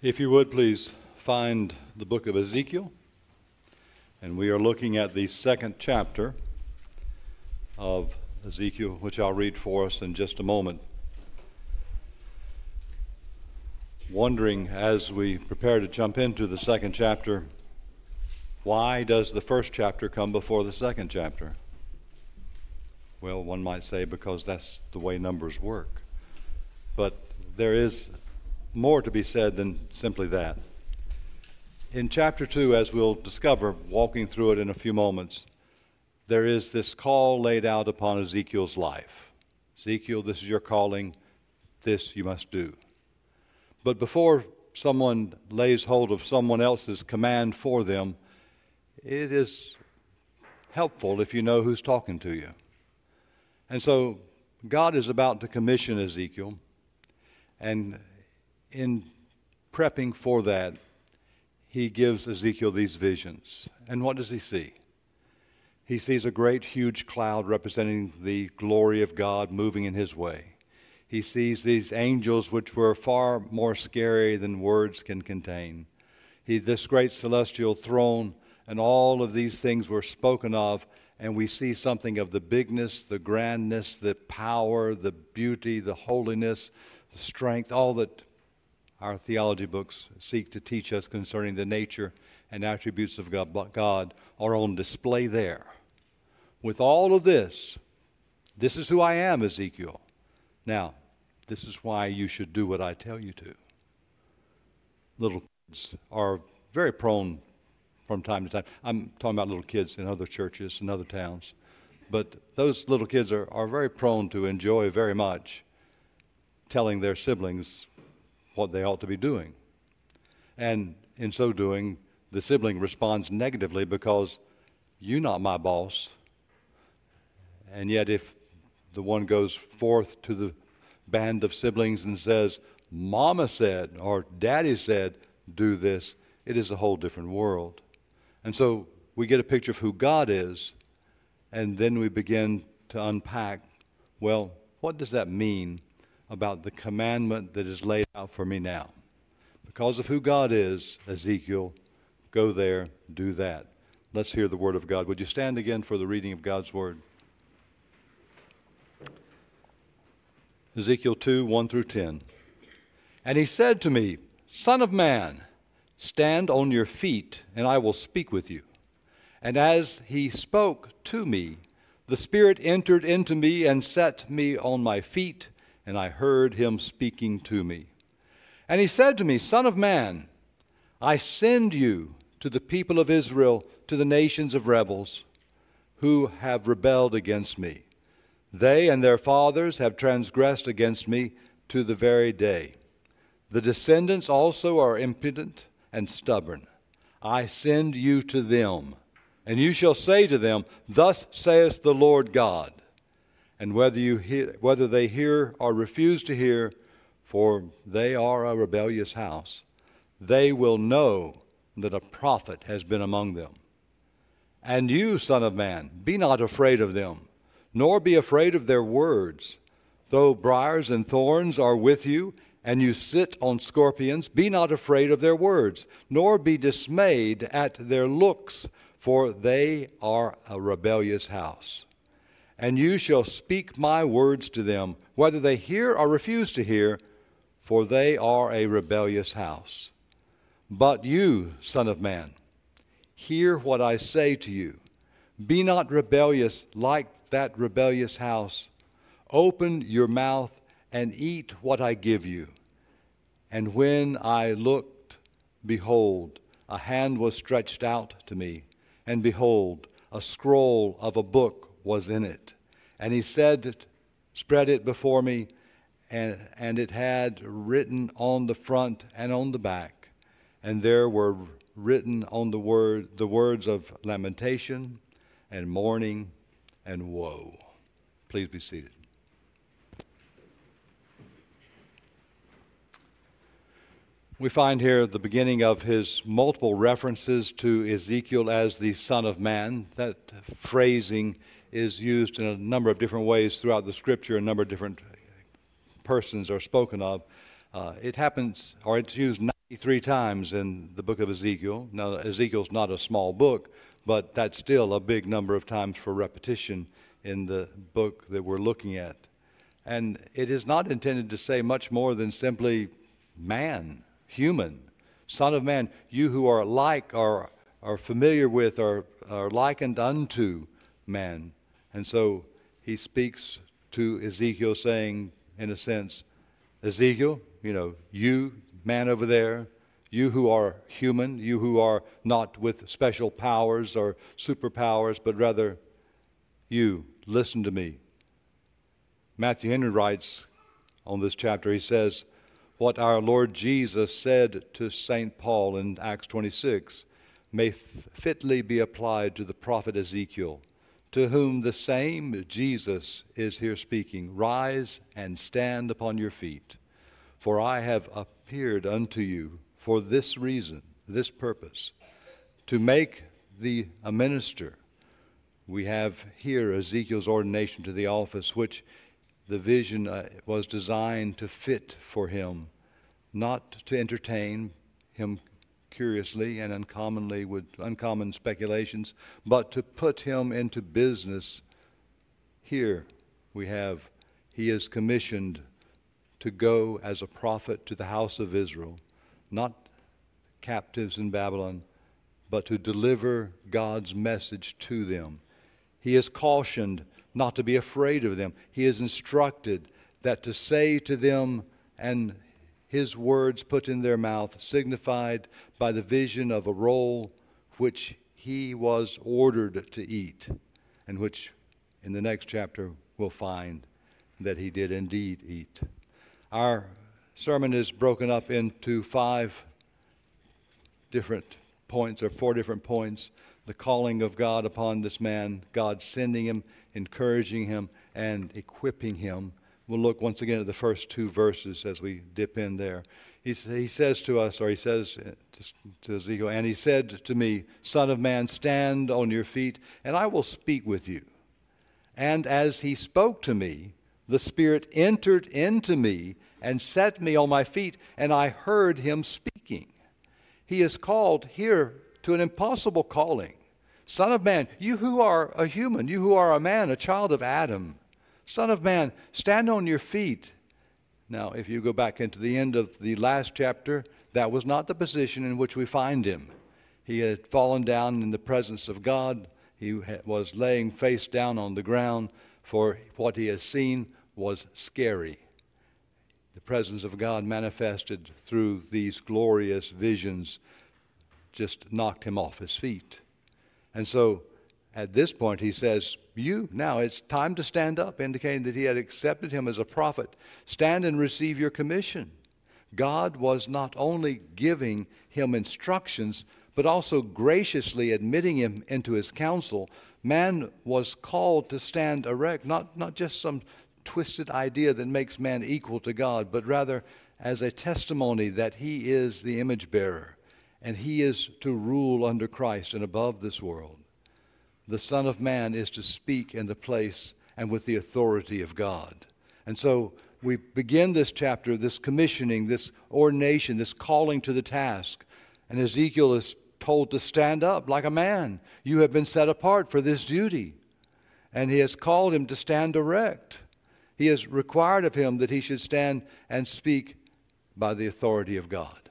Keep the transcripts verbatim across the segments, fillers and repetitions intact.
If you would please find the book of Ezekiel, and we are looking at the second chapter of Ezekiel, which I'll read for us in just a moment. Wondering as we prepare to jump into the second chapter, why does the first chapter come before the second chapter? Well, one might say because that's the way numbers work. But there is more to be said than simply that. In chapter two, as we'll discover, walking through it in a few moments, there is this call laid out upon Ezekiel's life. Ezekiel, this is your calling, this you must do. But before someone lays hold of someone else's command for them, it is helpful if you know who's talking to you. And so God is about to commission Ezekiel, and in prepping for that, he gives Ezekiel these visions. And what does he see? He sees a great, huge cloud representing the glory of God moving in his way. He sees these angels which were far more scary than words can contain. He, this great celestial throne, and all of these things were spoken of, and we see something of the bigness, the grandness, the power, the beauty, the holiness, the strength, all that our theology books seek to teach us concerning the nature and attributes of God are on display there. With all of this, this is who I am, Ezekiel. Now, this is why you should do what I tell you to. Little kids are very prone from time to time. I'm talking about little kids in other churches and other towns. But those little kids are, are very prone to enjoy very much telling their siblings what they ought to be doing. And in so doing, the sibling responds negatively because you're not my boss. And yet if the one goes forth to the band of siblings and says, Mama said or Daddy said, do this, it is a whole different world. And so we get a picture of who God is, and then we begin to unpack, well, what does that mean about the commandment that is laid out for me now? Because of who God is, Ezekiel, go there, do that. Let's hear the word of God. Would you stand again for the reading of God's word? Ezekiel two, one through ten. And he said to me, Son of man, stand on your feet, and I will speak with you. And as he spoke to me, the Spirit entered into me and set me on my feet, and I heard him speaking to me. And he said to me, Son of man, I send you to the people of Israel, to the nations of rebels, who have rebelled against me. They and their fathers have transgressed against me to the very day. The descendants also are impudent and stubborn. I send you to them, and you shall say to them, Thus saith the Lord God. And whether you hear, whether they hear or refuse to hear, for they are a rebellious house, they will know that a prophet has been among them. And you, son of man, be not afraid of them, nor be afraid of their words. Though briars and thorns are with you, and you sit on scorpions, be not afraid of their words, nor be dismayed at their looks, for they are a rebellious house. And you shall speak my words to them, whether they hear or refuse to hear, for they are a rebellious house. But you, son of man, hear what I say to you. Be not rebellious like that rebellious house. Open your mouth and eat what I give you. And when I looked, behold, a hand was stretched out to me, and behold, a scroll of a book was in it. And he said, spread it before me, and, and it had written on the front and on the back, and there were written on the word the words of lamentation and mourning and woe. Please be seated. We find here the beginning of his multiple references to Ezekiel as the Son of Man. That phrasing is used in a number of different ways throughout the Scripture. A number of different persons are spoken of. Uh, it happens, or it's used ninety-three times in the book of Ezekiel. Now, Ezekiel's not a small book, but that's still a big number of times for repetition in the book that we're looking at. And it is not intended to say much more than simply man, human, son of man, you who are like or are familiar with or are likened unto man. And so he speaks to Ezekiel saying, in a sense, Ezekiel, you know, you, man over there, you who are human, you who are not with special powers or superpowers, but rather you, listen to me. Matthew Henry writes on this chapter, he says, what our Lord Jesus said to Saint Paul in Acts twenty-six may fitly be applied to the prophet Ezekiel, to whom the same Jesus is here speaking, rise and stand upon your feet, for I have appeared unto you for this reason, this purpose, to make thee a minister. We have here Ezekiel's ordination to the office, which the vision uh, was designed to fit for him, not to entertain him curiously and uncommonly with uncommon speculations, but to put him into business. Here we have, he is commissioned to go as a prophet to the house of Israel, not captives in Babylon, but to deliver God's message to them. He is cautioned not to be afraid of them. He is instructed that to say to them, and his words put in their mouth, signified by the vision of a roll which he was ordered to eat, and which in the next chapter we'll find that he did indeed eat. Our sermon is broken up into five different points, or four different points. The calling of God upon this man, God sending him, encouraging him, and equipping him. We'll look once again at the first two verses as we dip in there. He, he says to us, or he says to, to Ezekiel, and he said to me, Son of man, stand on your feet, and I will speak with you. And as he spoke to me, the Spirit entered into me and set me on my feet, and I heard him speaking. He is called here to an impossible calling. Son of man, you who are a human, you who are a man, a child of Adam, Son of man, stand on your feet. Now, if you go back into the end of the last chapter, that was not the position in which we find him. He had fallen down in the presence of God. He was laying face down on the ground, for what he has seen was scary. The presence of God manifested through these glorious visions just knocked him off his feet. And so at this point he says, you, now it's time to stand up, indicating that he had accepted him as a prophet. Stand and receive your commission. God was not only giving him instructions, but also graciously admitting him into his counsel. Man was called to stand erect, not, not just some twisted idea that makes man equal to God, but rather as a testimony that he is the image bearer, and he is to rule under Christ and above this world. The Son of Man is to speak in the place and with the authority of God. And so we begin this chapter, this commissioning, this ordination, this calling to the task. And Ezekiel is told to stand up like a man. You have been set apart for this duty. And he has called him to stand erect. He has required of him that he should stand and speak by the authority of God.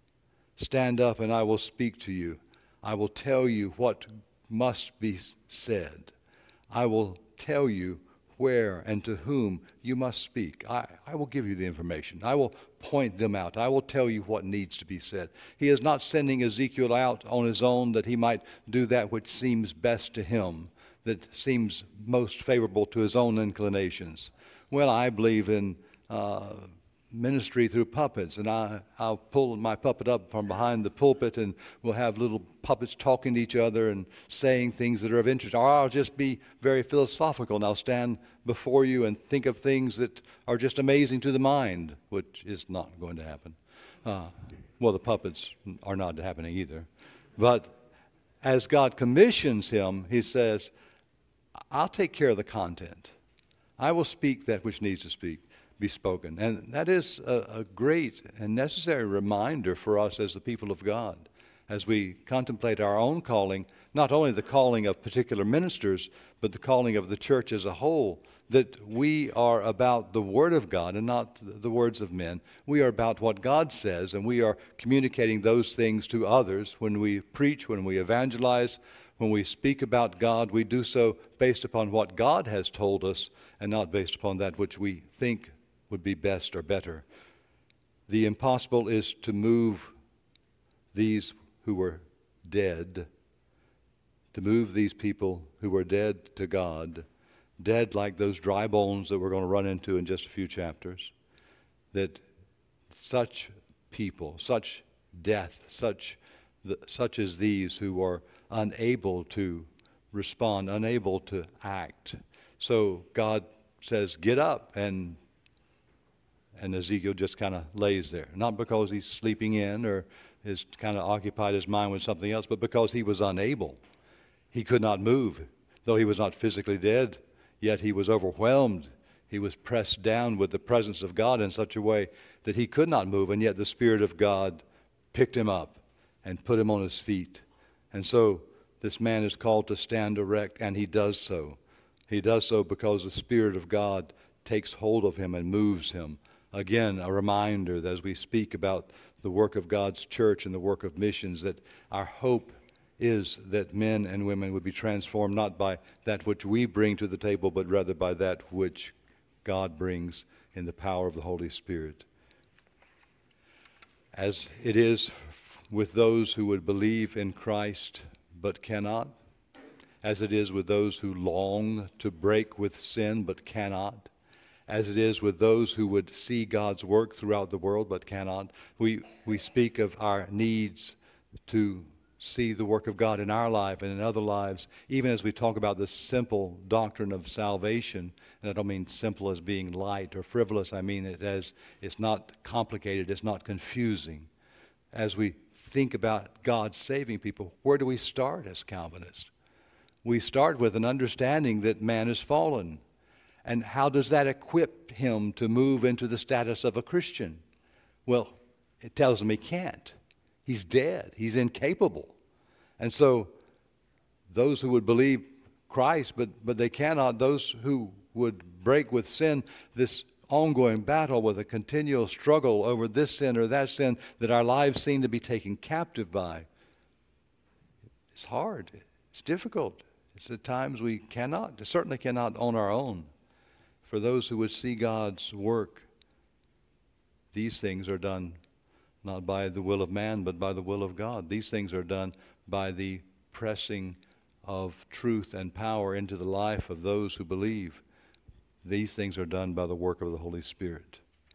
Stand up and I will speak to you. I will tell you what must be said. I will tell you where and to whom you must speak. I, I will give you the information. I will point them out. I will tell you what needs to be said. He is not sending Ezekiel out on his own that he might do that which seems best to him, that seems most favorable to his own inclinations. Well, I believe in uh, ministry through puppets, and I, I'll pull my puppet up from behind the pulpit, and we'll have little puppets talking to each other and saying things that are of interest. Or I'll just be very philosophical, and I'll stand before you and think of things that are just amazing to the mind, which is not going to happen. Uh, well, the puppets are not happening either. But as God commissions him, he says, I'll take care of the content. I will speak that which needs to speak. be spoken. And that is a, a great and necessary reminder for us as the people of God, as we contemplate our own calling, not only the calling of particular ministers, but the calling of the church as a whole, that we are about the Word of God and not the words of men. We are about what God says, and we are communicating those things to others. When we preach, when we evangelize, when we speak about God, we do so based upon what God has told us and not based upon that which we think would be best or better. The impossible is to move these who were dead, to move these people who were dead to God, dead like those dry bones that we're going to run into in just a few chapters, that such people, such death, such such as these who are unable to respond, unable to act. So God says, get up, and and Ezekiel just kind of lays there, not because he's sleeping in or has kind of occupied his mind with something else, but because he was unable. He could not move, though he was not physically dead, yet he was overwhelmed. He was pressed down with the presence of God in such a way that he could not move, and yet the Spirit of God picked him up and put him on his feet. And so this man is called to stand erect, and he does so. He does so because the Spirit of God takes hold of him and moves him. Again, a reminder that as we speak about the work of God's church and the work of missions, that our hope is that men and women would be transformed not by that which we bring to the table, but rather by that which God brings in the power of the Holy Spirit. As it is with those who would believe in Christ but cannot, as it is with those who long to break with sin but cannot, as it is with those who would see God's work throughout the world but cannot. We, we speak of our needs to see the work of God in our life and in other lives, even as we talk about the simple doctrine of salvation. And I don't mean simple as being light or frivolous. I mean it as it's not complicated, it's not confusing. As we think about God saving people, where do we start as Calvinists? We start with an understanding that man is fallen. And how does that equip him to move into the status of a Christian? Well, it tells him he can't. He's dead. He's incapable. And so those who would believe Christ, but, but they cannot, those who would break with sin, this ongoing battle with a continual struggle over this sin or that sin that our lives seem to be taken captive by, it's hard. It's difficult. It's at times we cannot, certainly cannot on our own. For those who would see God's work, these things are done not by the will of man, but by the will of God. These things are done by the pressing of truth and power into the life of those who believe. These things are done by the work of the Holy Spirit.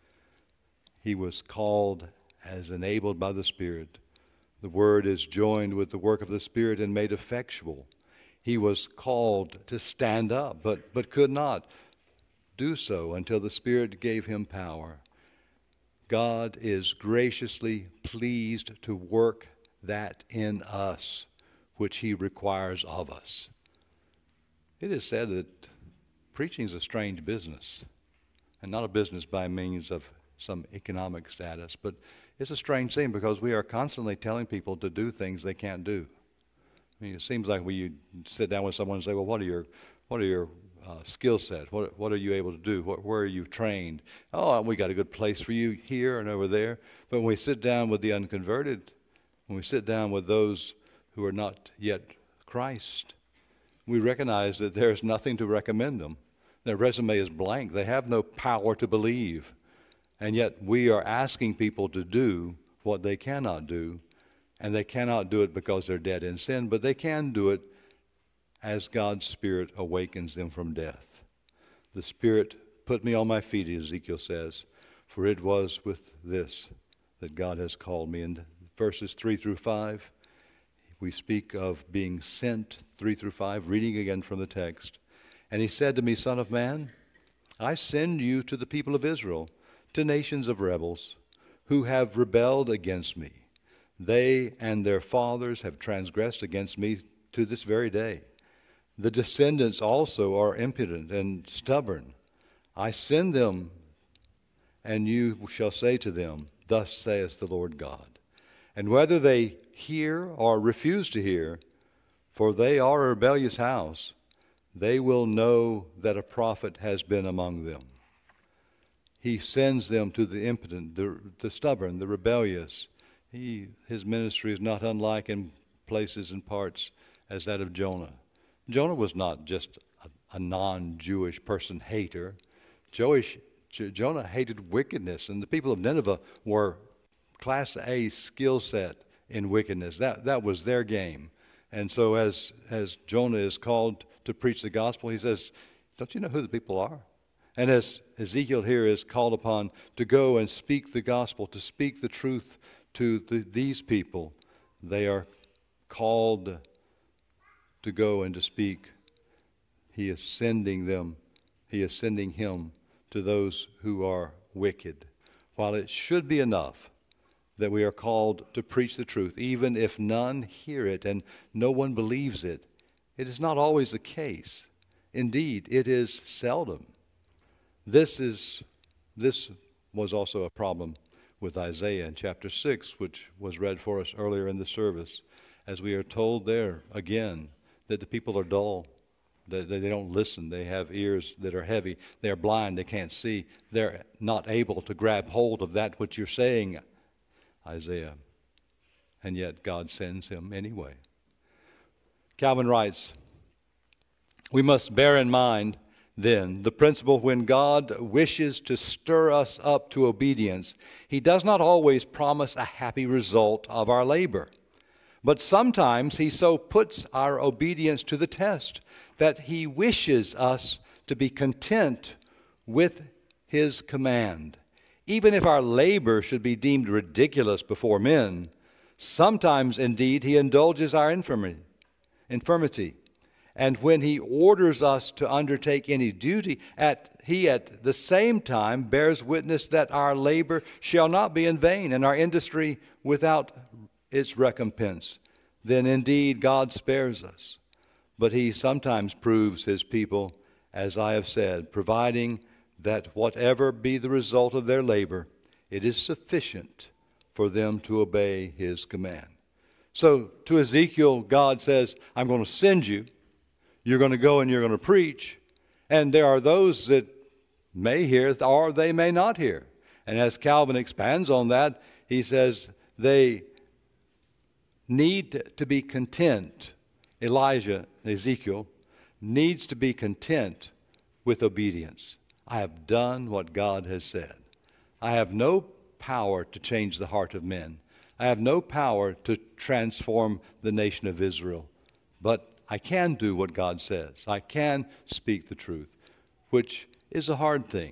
He was called as enabled by the Spirit. The Word is joined with the work of the Spirit and made effectual. He was called to stand up, but, but could not do so until the Spirit gave him power. God is graciously pleased to work that in us which he requires of us. It is said that preaching is a strange business, and not a business by means of some economic status, but it's a strange thing because we are constantly telling people to do things they can't do. I mean, it seems like when you sit down with someone and say, well, what are your, what are your Uh, skill set? What, what are you able to do? What, where are you trained? Oh, we got a good place for you here and over there. But when we sit down with the unconverted, when we sit down with those who are not yet Christ, we recognize that there is nothing to recommend them. Their resume is blank. They have no power to believe. And yet we are asking people to do what they cannot do. And they cannot do it because they're dead in sin, but they can do it as God's Spirit awakens them from death. The Spirit put me on my feet, Ezekiel says, for it was with this that God has called me. In verses three through five, we speak of being sent, three through five, reading again from the text. And he said to me, Son of man, I send you to the people of Israel, to nations of rebels, who have rebelled against me. They and their fathers have transgressed against me to this very day. The descendants also are impudent and stubborn. I send them and you shall say to them, Thus saith the Lord God. And whether they hear or refuse to hear, for they are a rebellious house, they will know that a prophet has been among them. He sends them to the impotent, the, the stubborn, the rebellious. He, his ministry is not unlike in places and parts as that of Jonah. Jonah was not just a, a non-Jewish person hater. Jewish, J- Jonah hated wickedness, and the people of Nineveh were Class A skill set in wickedness. That, that was their game. And so as, as Jonah is called to preach the gospel, he says, don't you know who the people are? And as Ezekiel here is called upon to go and speak the gospel, to speak the truth to the, these people, they are called to go and to speak. He is sending them, he is sending him to those who are wicked. While it should be enough that we are called to preach the truth, even if none hear it and no one believes it, it is not always the case. Indeed, it is seldom. This is this was also a problem with Isaiah in chapter six, which was read for us earlier in the service, as we are told there again that the people are dull, that they don't listen, they have ears that are heavy, they're blind, they can't see, they're not able to grab hold of that which you're saying, Isaiah. And yet God sends him anyway. Calvin writes, we must bear in mind then the principle when God wishes to stir us up to obedience, he does not always promise a happy result of our labor. But sometimes he so puts our obedience to the test that he wishes us to be content with his command. Even if our labor should be deemed ridiculous before men, sometimes indeed he indulges our infirmity. infirmity. And when he orders us to undertake any duty, at, he at the same time bears witness that our labor shall not be in vain and our industry without its recompense. Then indeed God spares us. But he sometimes proves his people, as I have said, providing that whatever be the result of their labor, it is sufficient for them to obey his command. So to Ezekiel, God says, I'm going to send you. You're going to go and you're going to preach. And there are those that may hear or they may not hear. And as Calvin expands on that, he says they need to be content. Elijah, Ezekiel, needs to be content with obedience. I have done what God has said. I have no power to change the heart of men. I have no power to transform the nation of Israel. But I can do what God says. I can speak the truth, which is a hard thing.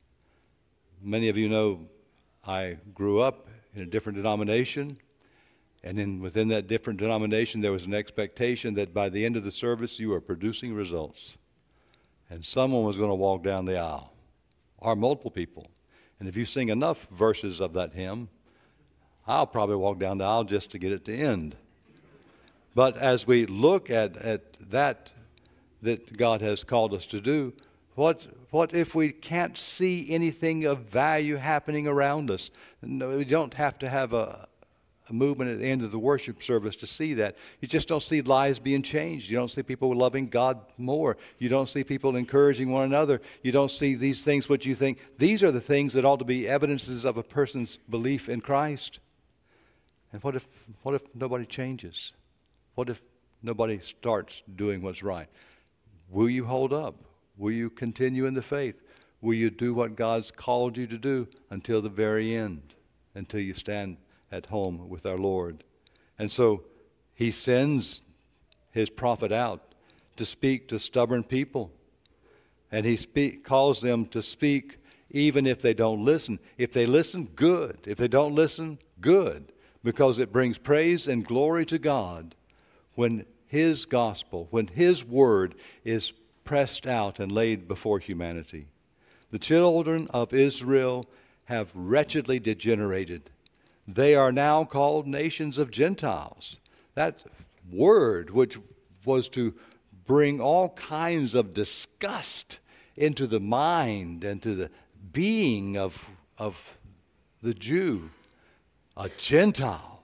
Many of you know I grew up in a different denomination, and in, within that different denomination there was an expectation that by the end of the service you were producing results. And someone was going to walk down the aisle, or multiple people. And if you sing enough verses of that hymn, I'll probably walk down the aisle just to get it to end. But as we look at, at that that God has called us to do, what what if we can't see anything of value happening around us? No, we don't have to have a, a movement at the end of the worship service to see that. You just don't see lives being changed. You don't see people loving God more. You don't see people encouraging one another. You don't see these things what you think. These are the things that ought to be evidences of a person's belief in Christ. And what if what if nobody changes? What if nobody starts doing what's right? Will you hold up? Will you continue in the faith? Will you do what God's called you to do until the very end, until you stand at home with our Lord? And so he sends his prophet out to speak to stubborn people. And he speak, calls them to speak even if they don't listen. If they listen, good. If they don't listen, good. Because it brings praise and glory to God when his gospel, when his word is pressed out and laid before humanity. The children of Israel have wretchedly degenerated. They are now called nations of Gentiles. That word, which was to bring all kinds of disgust into the mind and to the being of, of the Jew, a Gentile.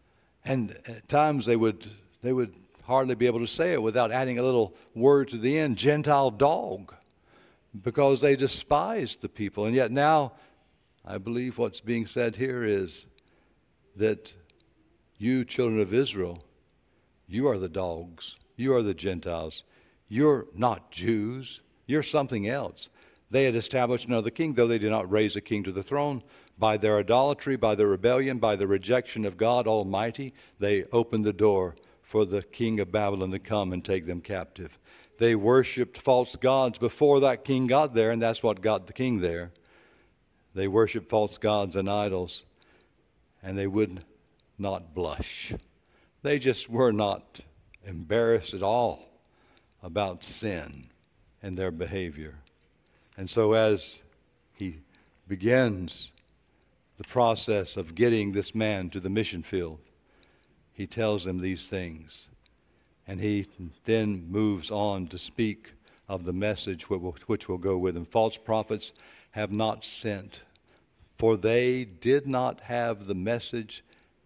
And at times they would they would hardly be able to say it without adding a little word to the end, Gentile dog, because they despised the people. And yet now, I believe what's being said here is that you, children of Israel, you are the dogs. You are the Gentiles. You're not Jews. You're something else. They had established another king, though they did not raise a king to the throne. By their idolatry, by their rebellion, by the rejection of God Almighty, they opened the door for the king of Babylon to come and take them captive. They worshipped false gods before that king got there, and that's what got the king there. They worshiped false gods and idols, and they would not blush. They just were not embarrassed at all about sin and their behavior. And so as he begins the process of getting this man to the mission field, he tells them these things. And he then moves on to speak of the message which will, which will go with him. False prophets have not sent, for they did not have the message,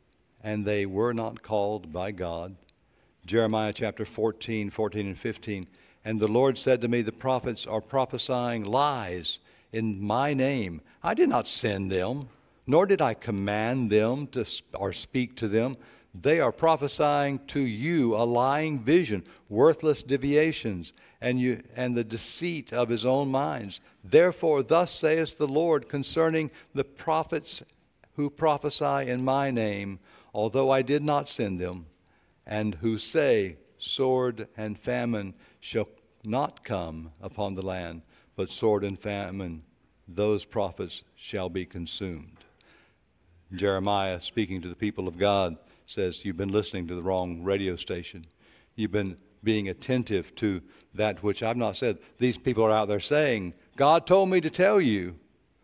and they were not called by God. Jeremiah chapter fourteen, fourteen and fifteen. And the Lord said to me, the prophets are prophesying lies in my name. I did not send them, nor did I command them to or speak to them. They are prophesying to you a lying vision, worthless deviations, and you and the deceit of his own minds. Therefore, thus saith the Lord concerning the prophets who prophesy in my name, although I did not send them, and who say, sword and famine shall not come upon the land, but sword and famine, those prophets shall be consumed. Jeremiah, speaking to the people of God, says, you've been listening to the wrong radio station. You've been being attentive to that which I've not said. These people are out there saying, God told me to tell you.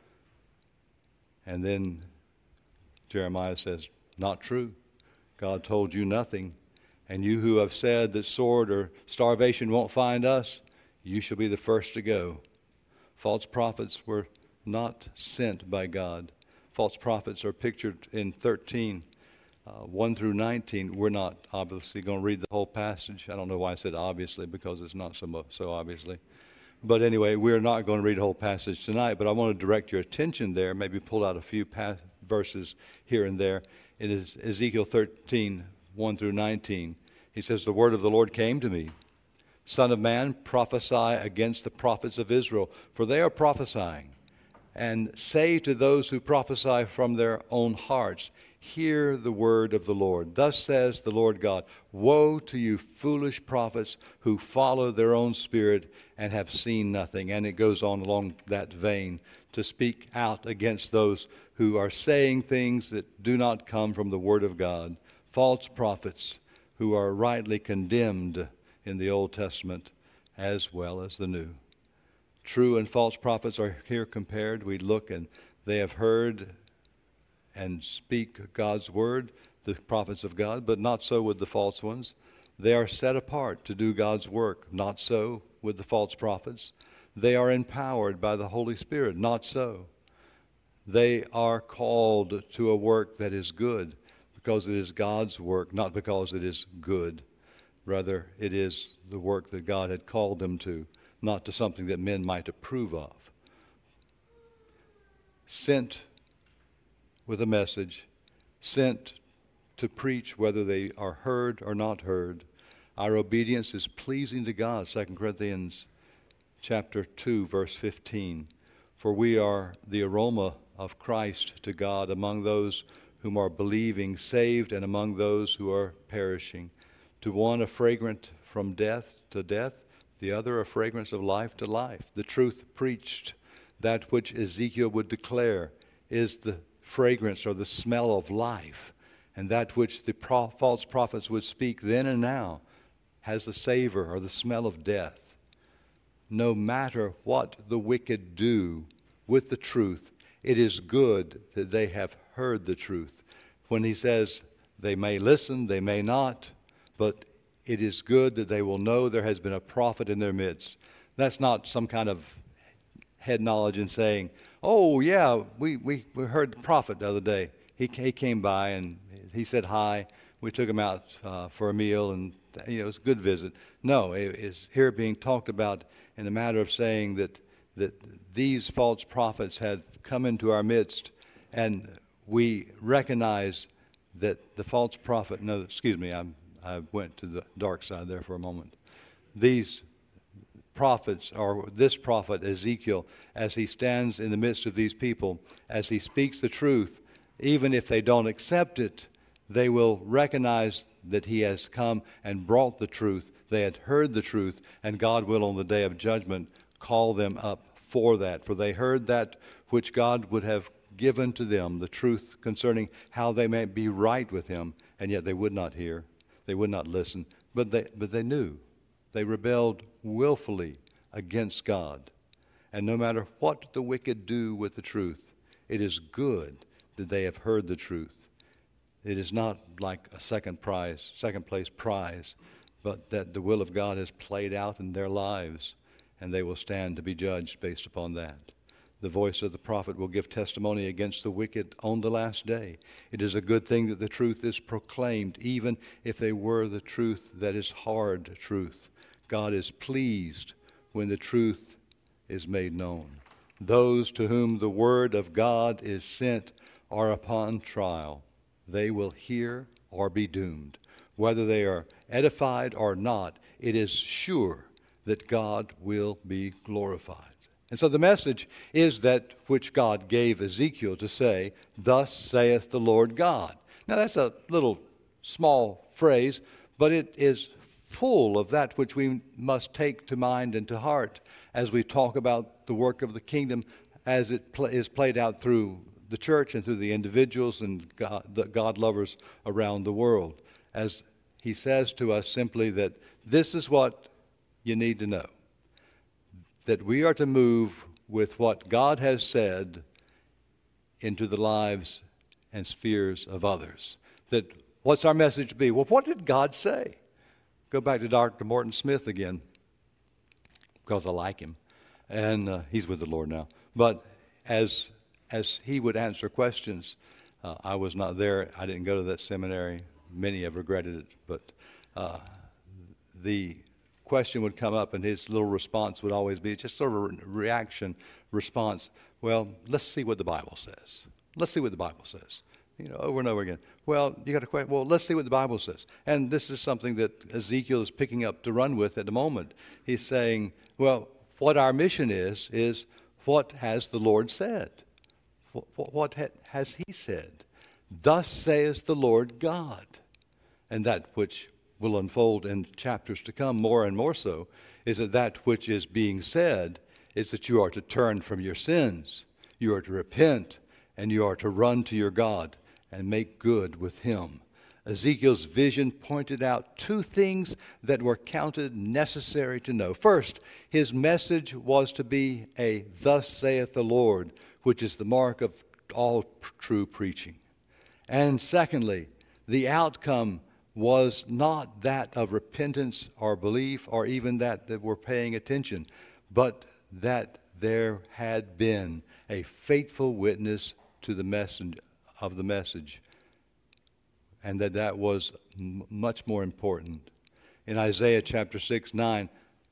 And then Jeremiah says, not true. God told you nothing. And you who have said that sword or starvation won't find us, you shall be the first to go. False prophets were not sent by God. False prophets are pictured in thirteen, uh, one through nineteen. We're not obviously going to read the whole passage. I don't know why I said obviously, because it's not so, so obviously. But anyway, we're not going to read the whole passage tonight, but I want to direct your attention there, maybe pull out a few pa- verses here and there. It is Ezekiel thirteen, one through nineteen. He says, the word of the Lord came to me. Son of man, prophesy against the prophets of Israel, for they are prophesying. And say to those who prophesy from their own hearts, hear the word of the Lord. Thus says the Lord God, woe to you foolish prophets who follow their own spirit and have seen nothing. And it goes on along that vein to speak out against those who are saying things that do not come from the word of God. False prophets who are rightly condemned in the Old Testament as well as the New. True and false prophets are here compared. We look and they have heard and speak God's word, the prophets of God, but not so with the false ones. They are set apart to do God's work, not so with the false prophets. They are empowered by the Holy Spirit, not so. They are called to a work that is good because it is God's work, not because it is good. Rather, it is the work that God had called them to, not to something that men might approve of. Sent with a message, sent to preach whether they are heard or not heard. Our obedience is pleasing to God, Second Corinthians chapter two, verse fifteen. For we are the aroma of Christ to God among those whom are believing, saved, and among those who are perishing. To one a fragrance from death to death, the other a fragrance of life to life. The truth preached, that which Ezekiel would declare, is the fragrance or the smell of life. And that which the pro- false prophets would speak then and now has the savor or the smell of death. No matter what the wicked do with the truth, it is good that they have heard the truth. When he says they may listen, they may not, but it is good that they will know there has been a prophet in their midst. That's not some kind of head knowledge in saying, Oh, yeah, we, we, we heard the prophet the other day. He, he came by and he said hi. We took him out uh, for a meal, and you know, it was a good visit. No, it is here being talked about in the matter of saying that that these false prophets had come into our midst, and we recognize that the false prophet, no, excuse me, I'm, I went to the dark side there for a moment. These prophets, or this prophet Ezekiel, as he stands in the midst of these people, as he speaks the truth, even if they don't accept it, they will recognize that he has come and brought the truth. They had heard the truth, and God will on the day of judgment call them up for that. For they heard that which God would have given to them, the truth concerning how they may be right with him, and yet they would not hear. They would not listen. But they, but they knew. They rebelled willfully against God. And no matter what the wicked do with the truth, it is good that they have heard the truth. It is not like a second prize, second place prize, but that the will of God is played out in their lives, and they will stand to be judged based upon that. The voice of the prophet will give testimony against the wicked on the last day. It is a good thing that the truth is proclaimed, even if they were the truth that is hard truth. God is pleased when the truth is made known. Those to whom the word of God is sent are upon trial. They will hear or be doomed. Whether they are edified or not, it is sure that God will be glorified. And so the message is that which God gave Ezekiel to say, "Thus saith the Lord God." Now that's a little small phrase, but it is full of that which we must take to mind and to heart as we talk about the work of the kingdom as it pl- is played out through the church and through the individuals and God, the God lovers around the world. As he says to us simply that this is what you need to know, that we are to move with what God has said into the lives and spheres of others. That what's our message be? Well, what did God say? Go back to Doctor Morton Smith again, because I like him, and uh, he's with the Lord now. But as as he would answer questions, uh, I was not there. I didn't go to that seminary. Many have regretted it, but uh, the question would come up, and his little response would always be just sort of a reaction response. Well, let's see what the Bible says. Let's see what the Bible says. You know, over and over again. Well, you got a question. Well, let's see what the Bible says. And this is something that Ezekiel is picking up to run with at the moment. He's saying, well, what our mission is, is what has the Lord said? What, what has he said? Thus says the Lord God. And that which will unfold in chapters to come more and more so is that that which is being said is that you are to turn from your sins. You are to repent, and you are to run to your God and make good with him. Ezekiel's vision pointed out two things that were counted necessary to know. First, his message was to be a "Thus saith the Lord," which is the mark of all p- true preaching. And secondly, the outcome was not that of repentance or belief or even that that we're paying attention, but that there had been a faithful witness to the message of the message, and that that was m- much more important. In Isaiah chapter six, nine,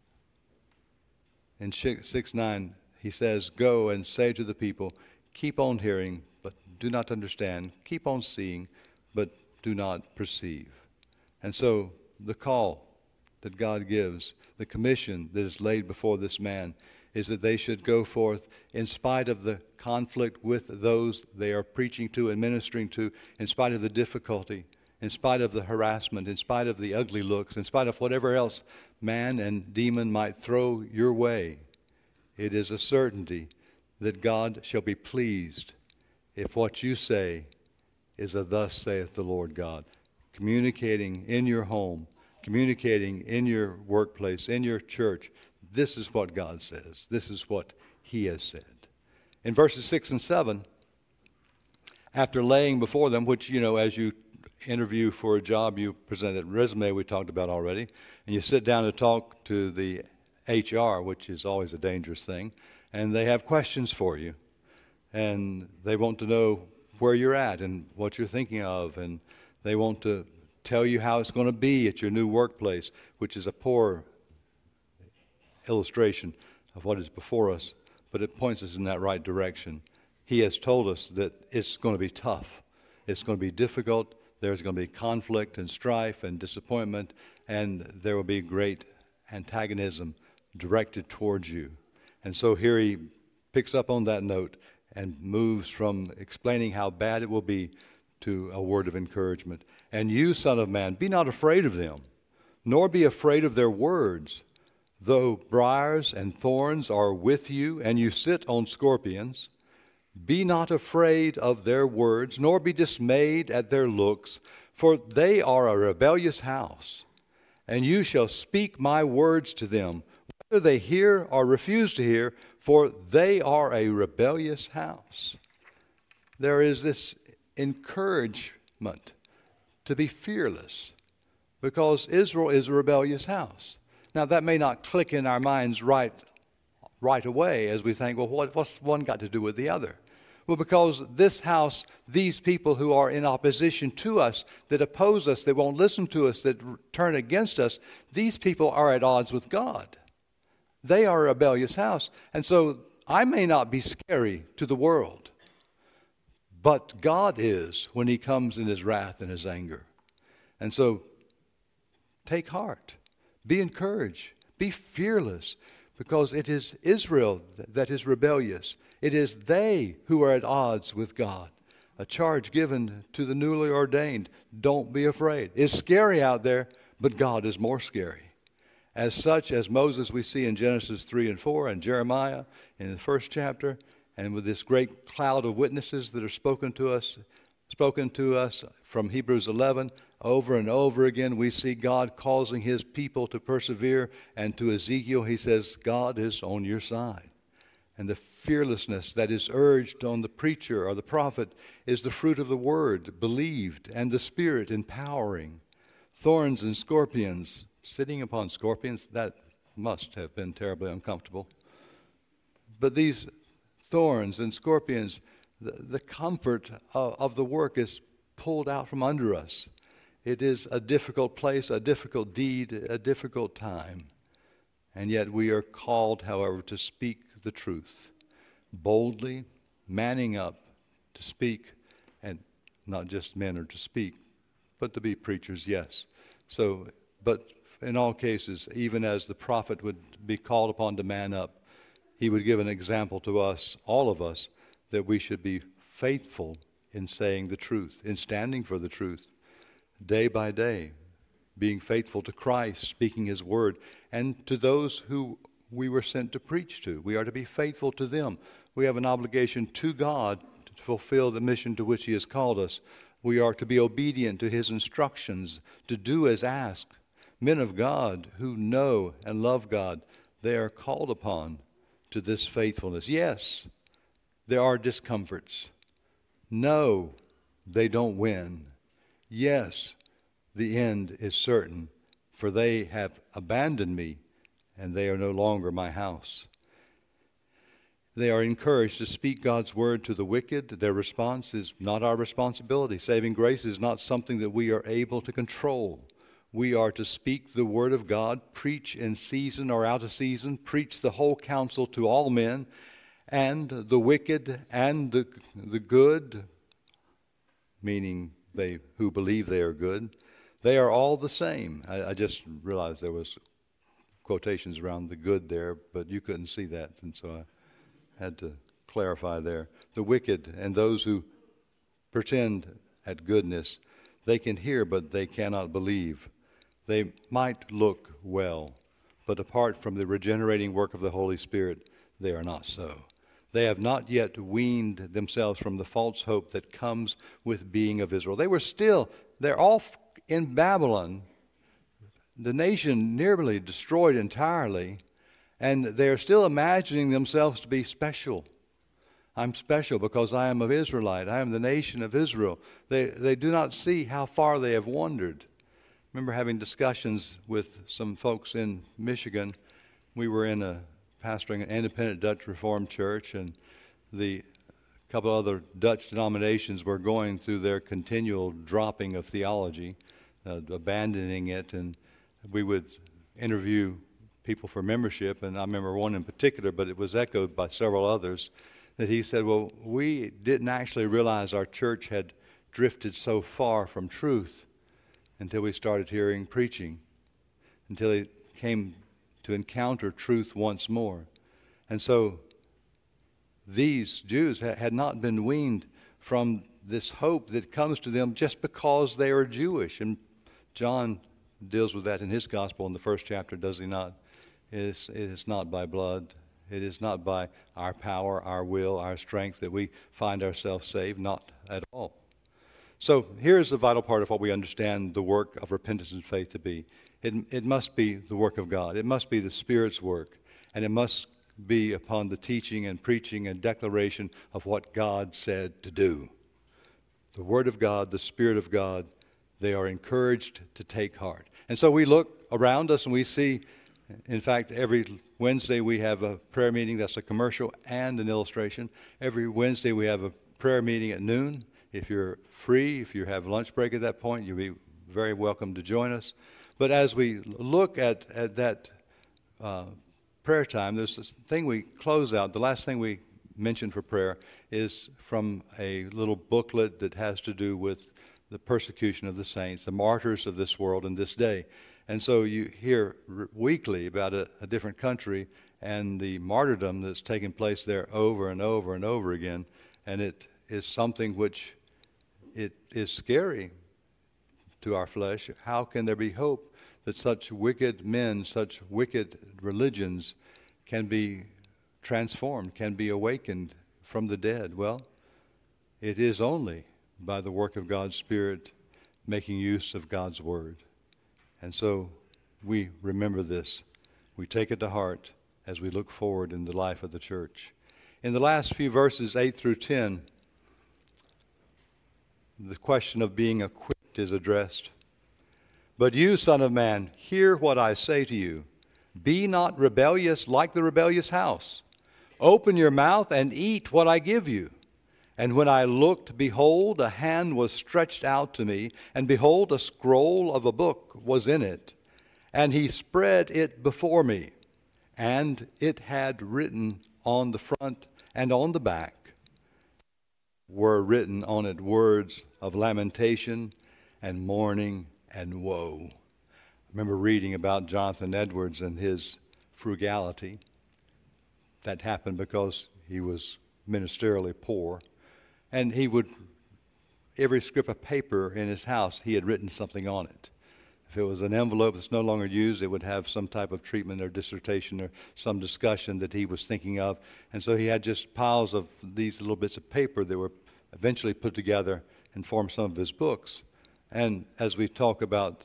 in six, nine, he says, "Go and say to the people, keep on hearing, but do not understand. Keep on seeing, but do not perceive." And so the call that God gives, the commission that is laid before this man, is that they should go forth in spite of the conflict with those they are preaching to and ministering to, in spite of the difficulty, in spite of the harassment, in spite of the ugly looks, in spite of whatever else man and demon might throw your way. It is a certainty that God shall be pleased if what you say is a "Thus saith the Lord God." Communicating in your home, communicating in your workplace, in your church, this is what God says. This is what he has said. In verses six and seven, after laying before them, which, you know, as you interview for a job, you present that resume we talked about already, and you sit down to talk to the H R, which is always a dangerous thing, and they have questions for you. and they want to know where you're at and what you're thinking of, and they want to tell you how it's going to be at your new workplace, which is a poor illustration of what is before us, but it points us in that right direction. He has told us that it's going to be tough. It's going to be difficult. There's going to be conflict and strife and disappointment, and there will be great antagonism directed towards you. And so here he picks up on that note and moves from explaining how bad it will be to a word of encouragement. And you, son of man, be not afraid of them, nor be afraid of their words. Though briars and thorns are with you, and you sit on scorpions, be not afraid of their words, nor be dismayed at their looks, for they are a rebellious house. And you shall speak my words to them, whether they hear or refuse to hear, for they are a rebellious house. There is this encouragement to be fearless, because Israel is a rebellious house. Now, that may not click in our minds right, right away as we think, well, what, what's one got to do with the other? Well, because this house, these people who are in opposition to us, that oppose us, that won't listen to us, that turn against us, these people are at odds with God. They are a rebellious house. And so I may not be scary to the world, but God is when he comes in his wrath and his anger. And so take heart, be encouraged, be fearless, because it is Israel that is rebellious. It is they who are at odds with God. A charge given to the newly ordained. Don't be afraid. It's scary out there, but God is more scary. As such, as Moses we see in Genesis three and four, and Jeremiah in the first chapter, and with this great cloud of witnesses that are spoken to us, spoken to us from Hebrews eleven, over and over again, we see God causing his people to persevere. And to Ezekiel, he says, God is on your side. And the fearlessness that is urged on the preacher or the prophet is the fruit of the word, believed, and the Spirit empowering. Thorns and scorpions, sitting upon scorpions, that must have been terribly uncomfortable. But these thorns and scorpions, the, the comfort of, of the work is pulled out from under us. It is a difficult place, a difficult deed, a difficult time. And yet we are called, however, to speak the truth, boldly, manning up to speak, and not just men are to speak, but to be preachers, yes. So, but in all cases, even as the prophet would be called upon to man up, he would give an example to us, all of us, that we should be faithful in saying the truth, in standing for the truth, day by day, being faithful to Christ, speaking his word, and to those who we were sent to preach to. We are to be faithful to them. We have an obligation to God to fulfill the mission to which he has called us. We are to be obedient to his instructions, to do as asked. Men of God who know and love God, they are called upon to this faithfulness. Yes, there are discomforts. No, they don't win. Yes, the end is certain, for they have abandoned me, and they are no longer my house. They are encouraged to speak God's word to the wicked. Their response is not our responsibility. Saving grace is not something that we are able to control. We are to speak the word of God, preach in season or out of season, preach the whole counsel to all men, and the wicked and the, the good, meaning they who believe they are good, they are all the same. I, I just realized there was quotations around the good there, but you couldn't see that, and so I had to clarify there. The wicked and those who pretend at goodness, they can hear, but they cannot believe. They might look well, but apart from the regenerating work of the Holy Spirit, they are not so. They have not yet weaned themselves from the false hope that comes with being of Israel. They were still, they're all in Babylon, the nation nearly destroyed entirely, and they're still imagining themselves to be special. I'm special because I am of Israelite. I am the nation of Israel. They, they do not see how far they have wandered. I remember having discussions with some folks in Michigan. We were in a pastoring an independent Dutch Reformed church, and the a couple other Dutch denominations were going through their continual dropping of theology, uh, abandoning it, and we would interview people for membership, and I remember one in particular, but it was echoed by several others, that he said, well, we didn't actually realize our church had drifted so far from truth until we started hearing preaching, until it came to encounter truth once more. And so these Jews ha- had not been weaned from this hope that comes to them just because they are Jewish. And John deals with that in his gospel in the first chapter, does he not? It is, it is not by blood. It is not by our power, our will, our strength that we find ourselves saved, not at all. So here's the vital part of what we understand the work of repentance and faith to be. It, it must be the work of God. It must be the Spirit's work. And it must be upon the teaching and preaching and declaration of what God said to do. The Word of God, the Spirit of God, they are encouraged to take heart. And so we look around us and we see, in fact, every Wednesday we have a prayer meeting that's a commercial and an illustration. Every Wednesday we have a prayer meeting at noon. If you're free, if you have lunch break at that point, you'll be very welcome to join us. But as we look at, at that uh, prayer time, there's this thing we close out. The last thing we mention for prayer is from a little booklet that has to do with the persecution of the saints, the martyrs of this world in this day. And so you hear r- weekly about a, a different country and the martyrdom that's taking place there over and over and over again. And it is something which it is scary to our flesh. How can there be hope that such wicked men, such wicked religions can be transformed, can be awakened from the dead? Well, it is only by the work of God's Spirit making use of God's Word. And so we remember this. We take it to heart as we look forward in the life of the church. In the last few verses, eight through ten, the question of being equipped is addressed. But you, son of man, hear what I say to you. Be not rebellious like the rebellious house. Open your mouth and eat what I give you. And when I looked, behold, a hand was stretched out to me, and behold, a scroll of a book was in it. And he spread it before me, and it had written on the front and on the back, were written on it words of lamentation and mourning and woe. I remember reading about Jonathan Edwards and his frugality. That happened because he was ministerially poor. And he would, every strip of paper in his house, he had written something on it. If it was an envelope that's no longer used, it would have some type of treatment or dissertation or some discussion that he was thinking of. And so he had just piles of these little bits of paper that were eventually put together and formed some of his books. And as we talk about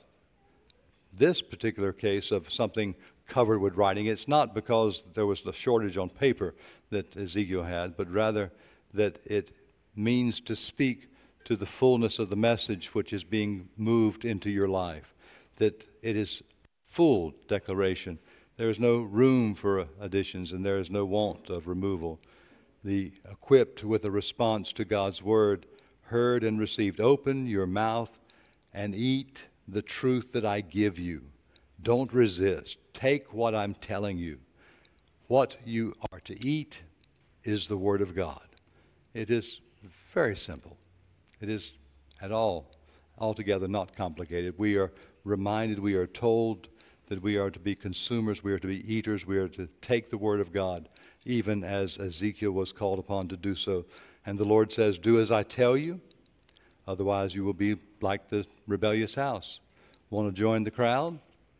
this particular case of something covered with writing, it's not because there was a shortage on paper that Ezekiel had, but rather that it means to speak to the fullness of the message which is being moved into your life, that it is full declaration. There is no room for additions, and there is no want of removal. The equipped with a response to God's word, heard and received. Open your mouth and eat the truth that I give you. Don't resist. Take what I'm telling you. What you are to eat is the word of God. It is very simple. It is at all, altogether not complicated. We are reminded, we are told that we are to be consumers, we are to be eaters, we are to take the word of God, even as Ezekiel was called upon to do so. And the Lord says, do as I tell you, otherwise you will be like the rebellious house. Want to join the crowd?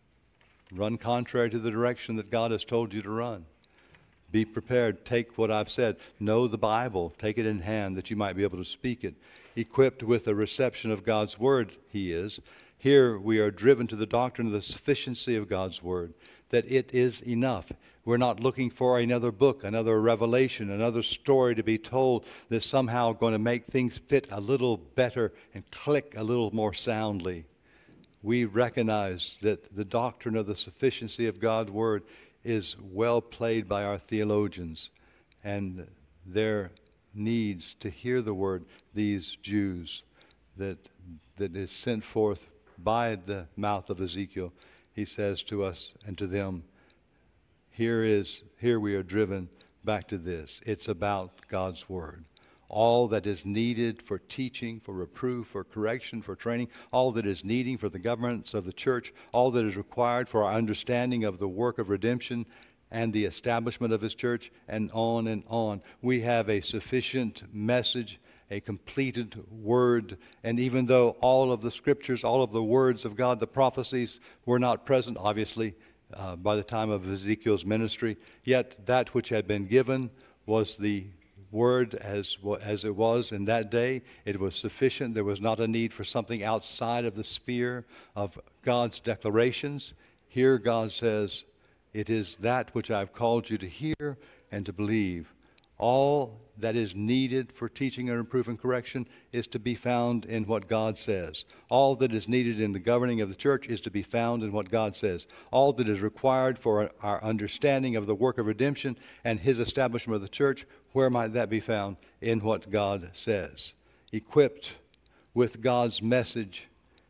Run contrary to the direction that God has told you to run. Be prepared. Take what I've said. Know the Bible. Take it in hand that you might be able to speak it. Equipped with a reception of God's word, he is. Here we are driven to the doctrine of the sufficiency of God's word, that it is enough. We're not looking for another book, another revelation, another story to be told that's somehow going to make things fit a little better and click a little more soundly. We recognize that the doctrine of the sufficiency of God's word is well played by our theologians, and their needs to hear the word, these Jews that that is sent forth by the mouth of Ezekiel, he says to us and to them, here is here we are driven back to this. It's about God's word. All that is needed for teaching, for reproof, for correction, for training, all that is needing for the governance of the church, all that is required for our understanding of the work of redemption and the establishment of his church, and on and on. We have a sufficient message, a completed word, and even though all of the scriptures, all of the words of God, the prophecies were not present, obviously, uh, by the time of Ezekiel's ministry, yet that which had been given was the word as as it was in that day. It was sufficient. There was not a need for something outside of the sphere of God's declarations. Here God says, it is that which I've called you to hear and to believe. All that is needed for teaching and reproof and correction is to be found in what God says. All that is needed in the governing of the church is to be found in what God says. All that is required for our understanding of the work of redemption and his establishment of the church, where might that be found? In what God says. Equipped with God's message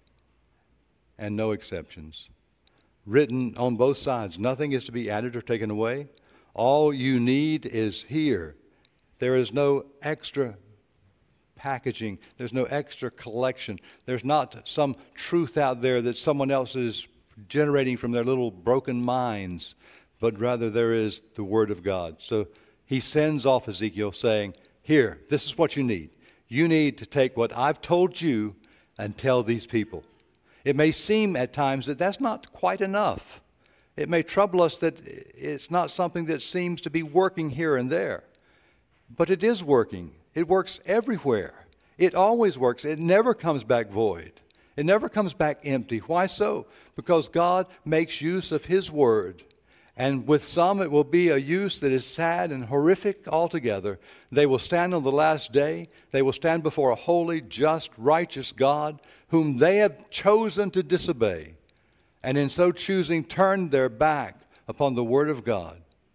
and no exceptions. Written on both sides. Nothing is to be added or taken away. All you need is here. There is no extra packaging. There's no extra collection. There's not some truth out there that someone else is generating from their little broken minds, but rather there is the Word of God. So he sends off Ezekiel saying, here, this is what you need. You need to take what I've told you and tell these people. It may seem at times that that's not quite enough. It may trouble us that it's not something that seems to be working here and there. But it is working. It works everywhere. It always works. It never comes back void. It never comes back empty. Why so? Because God makes use of his word. And with some it will be a use that is sad and horrific altogether. They will stand on the last day. They will stand before a holy, just, righteous God whom they have chosen to disobey, and in so choosing turn their back upon the Word of God.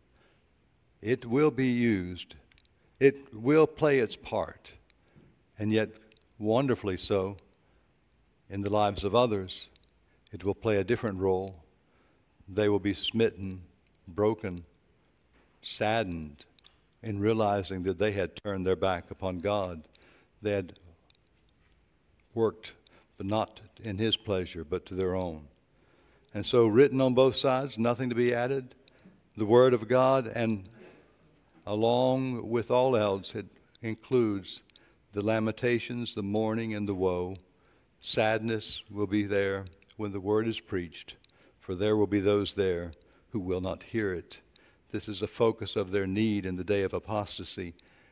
It will be used. It will play its part, and yet wonderfully so in the lives of others. It will play a different role. They will be smitten, broken, saddened in realizing that they had turned their back upon God. They had worked, but not in his pleasure, but to their own. And so written on both sides, nothing to be added, the Word of God, and along with all else, it includes the lamentations, the mourning, and the woe. Sadness will be there when the Word is preached, for there will be those there who will not hear it. This is a focus of their need in the day of apostasy.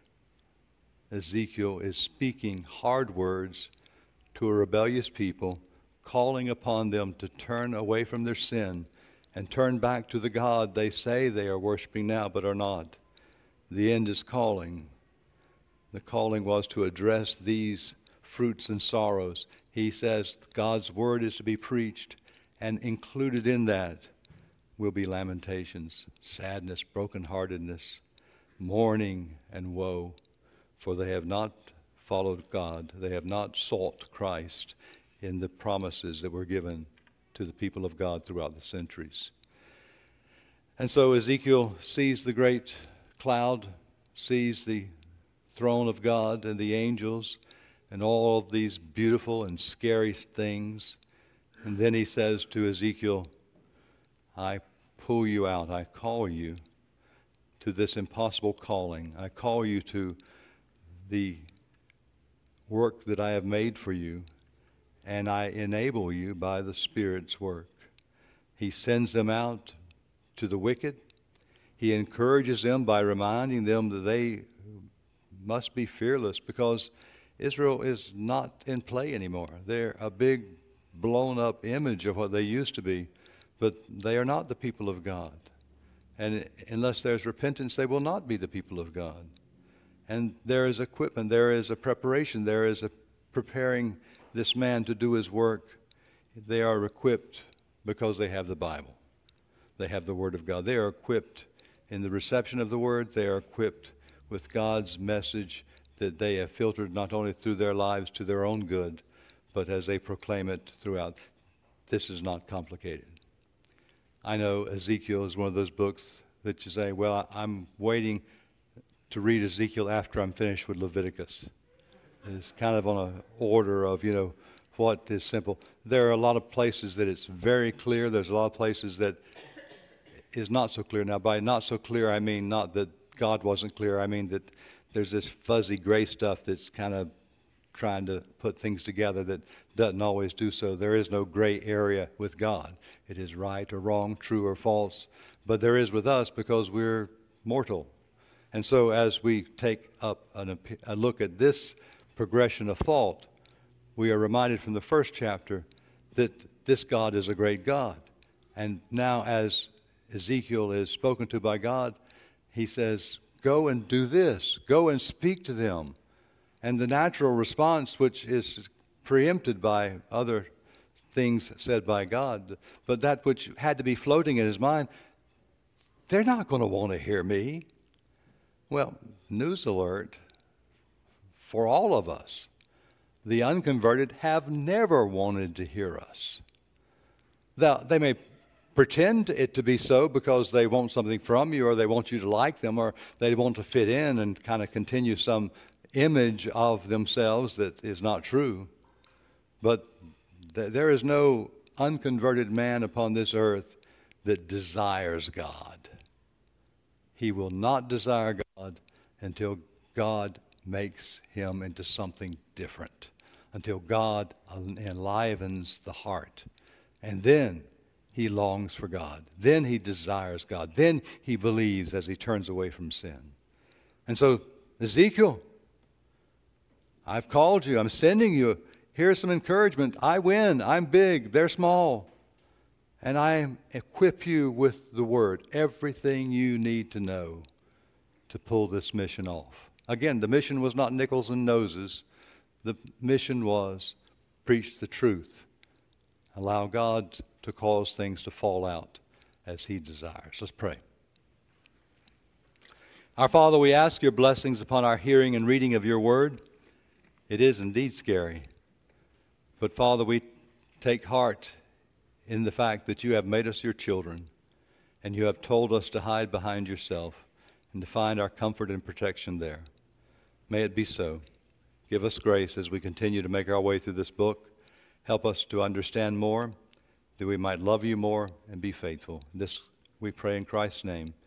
Ezekiel is speaking hard words to a rebellious people, calling upon them to turn away from their sin and turn back to the God they say they are worshiping now but are not. The end is calling. The calling was to address these fruits and sorrows. He says God's word is to be preached, and included in that will be lamentations, sadness, brokenheartedness, mourning, and woe, for they have not followed God. They have not sought Christ in the promises that were given to the people of God throughout the centuries. And so Ezekiel sees the great cloud, sees the throne of God and the angels and all of these beautiful and scary things. And then he says to Ezekiel, I pull you out, I call you to this impossible calling. I call you to the work that I have made for you, and I enable you by the Spirit's work. He sends them out to the wicked. He encourages them by reminding them that they must be fearless, because Israel is not in play anymore. They're a big blown up image of what they used to be, but they are not the people of God. And unless there's repentance, they will not be the people of God. And there is equipment, there is a preparation, there is a preparing this man to do his work. They are equipped because they have the Bible. They have the Word of God. They are equipped in the reception of the Word. They are equipped with God's message that they have filtered not only through their lives to their own good, but as they proclaim it throughout. This is not complicated. I know Ezekiel is one of those books that you say, well, I'm waiting to read Ezekiel after I'm finished with Leviticus. It's kind of on an order of, you know, what is simple. There are a lot of places that it's very clear. There's a lot of places that is not so clear. Now, by not so clear, I mean not that God wasn't clear. I mean that there's this fuzzy gray stuff that's kind of trying to put things together that doesn't always do so. There is no gray area with God. It is right or wrong, true or false. But there is with us because we're mortal. And so as we take up an, a look at this progression of thought, we are reminded from the first chapter that this God is a great God. And now as Ezekiel is spoken to by God, he says, go and do this. Go and speak to them. And the natural response, which is preempted by other things said by God, but that which had to be floating in his mind, they're not going to want to hear me. Well, news alert for all of us. The unconverted have never wanted to hear us. Now, they may pretend it to be so because they want something from you, or they want you to like them, or they want to fit in and kind of continue some image of themselves that is not true. But th- there is no unconverted man upon this earth that desires God. He will not desire God until God makes him into something different, until God enlivens the heart. And then he longs for God. Then he desires God. Then he believes as he turns away from sin. And so, Ezekiel, I've called you. I'm sending you. Here's some encouragement. I win. I'm big. They're small. And I equip you with the word, everything you need to know to pull this mission off. Again, the mission was not nickels and noses. The mission was preach the truth. Allow God to cause things to fall out as he desires. Let's pray. Our Father, we ask your blessings upon our hearing and reading of your word. It is indeed scary. But Father, we take heart in the fact that you have made us your children, and you have told us to hide behind yourself and to find our comfort and protection there. May it be so. Give us grace as we continue to make our way through this book. Help us to understand more, that we might love you more and be faithful. This we pray in Christ's name.